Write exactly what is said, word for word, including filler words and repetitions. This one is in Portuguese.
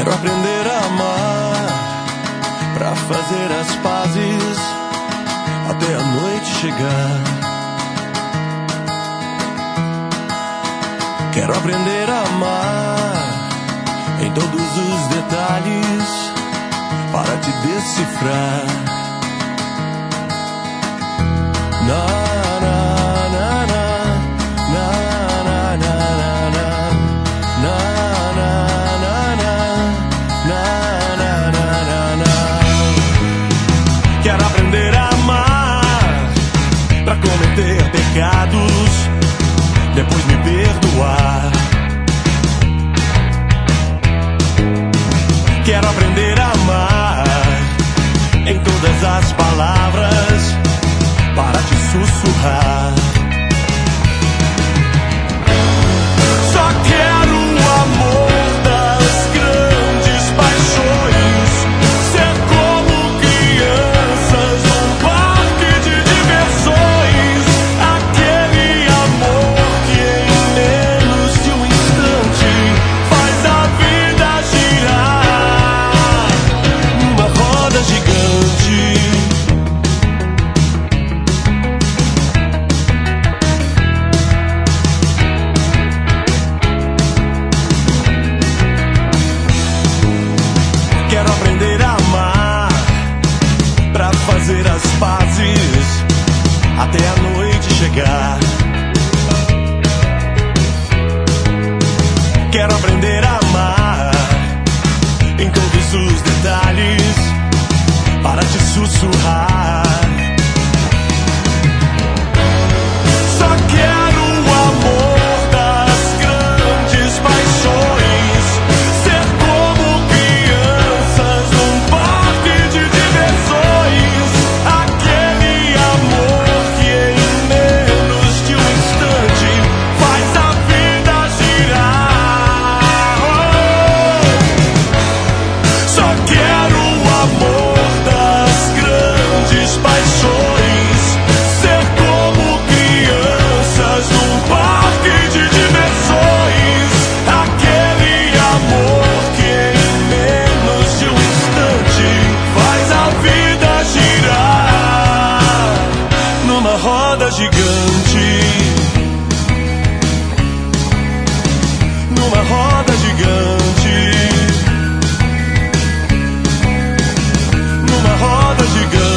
Quero aprender a amar, pra fazer as pazes até a noite chegar. Quero aprender a amar em todos os detalhes para te decifrar. Na, na, na, na, na, na, na, na, na, na, na, na, na, na. Quero aprender a amar pra cometer pecados, depois me perdoar. Quero aprender a amar em todas as palavras para te sussurrar. Só quero o amor das grandes paixões, ser como crianças num parque de diversões. Aquele amor que em menos de um instante faz a vida girar numa roda gigante. Quero aprender a amar pra fazer as pazes até a noite chegar. Quero aprender a amar em todos os detalhes para te sussurrar. Só quero o amor das grandes paixões, ser como crianças num parque de diversões. Aquele amor que em menos de um instante faz a vida girar. Só quero o amor das grandes paixões, ser como crianças num parque de diversões. Aquele amor que em menos de um instante faz a vida girar numa roda gigante. Numa roda gigante. Numa roda gigante.